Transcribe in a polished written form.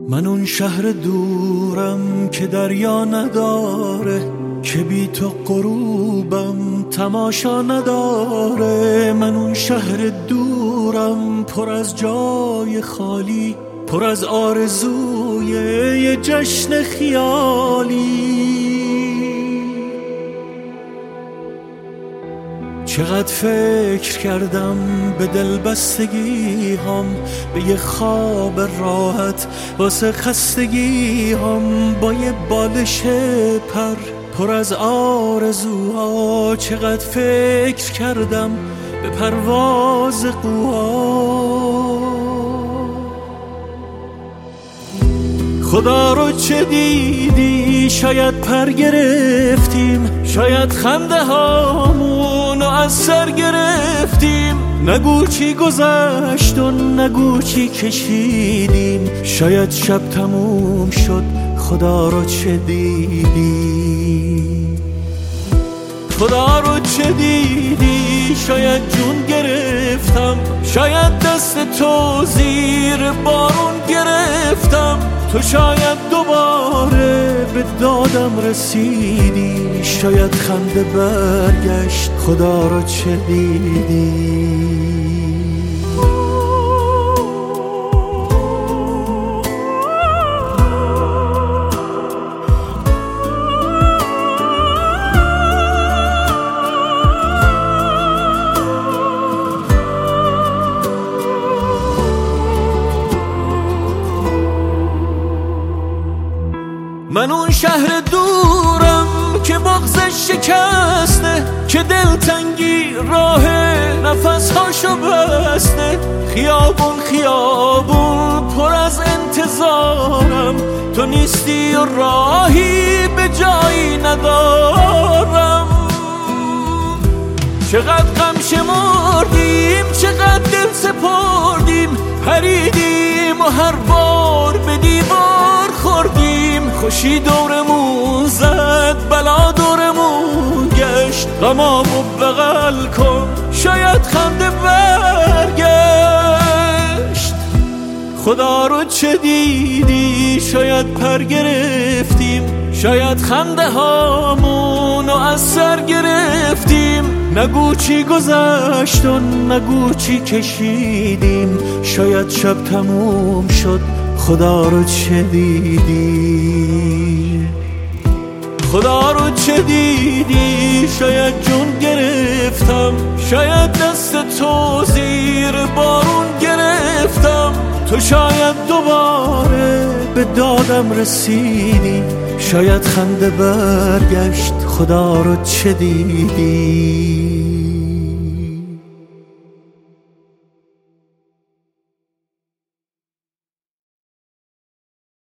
من اون شهر دورم که دریا نداره، که بی تو غروبم تماشا نداره. من اون شهر دورم پر از جای خالی، پر از آرزوی یه جشن خیالی. چقدر فکر کردم به دلبستگی هم، به یه خواب راحت واسه خستگی هم، با یه بالش پر از آرزوها. چقدر فکر کردم به پرواز قوا. خدا رو چه دیدی؟ شاید پر گرفتیم، شاید خنده هامونو از سر گرفتیم. نگو چی گذشت و نگو چی کشیدیم، شاید شب تموم شد. خدا رو چه دیدی؟ خدا رو چه دیدی؟ شاید جون گرفتم، شاید دست تو زیر بارون گرفتم. تو شاید دوباره به دادم رسیدی، شاید خنده برگشت. خدا رو چه دیدی؟ من اون شهر دورم که بغضش شکسته، که دلتنگی راه نفسهاشو بسته. خیابون خیابون پر از انتظارم، تو نیستی و راهی به جایی ندارم. چقدر غم شمردیم، چقدر دل سپردیم، پریدیم و هر بار به دیوار خوردیم. خوشی دورمون زد، بلا دورمون گشت. غمامو بغل کن، شاید خنده برگشت. خدا رو چه دیدی؟ شاید پر گرفتیم، شاید خنده هامونو از سر گرفتیم. نگو چی گذشت و نگو چی کشیدیم، شاید شب تموم شد. خدا رو چه دیدی؟ خدا رو چه دیدی؟ شاید جون گرفتم، شاید دست تو زیر بارون گرفتم. تو شاید دوباره به دادم رسیدی، شاید خنده برگشت. خدا رو چه دیدی؟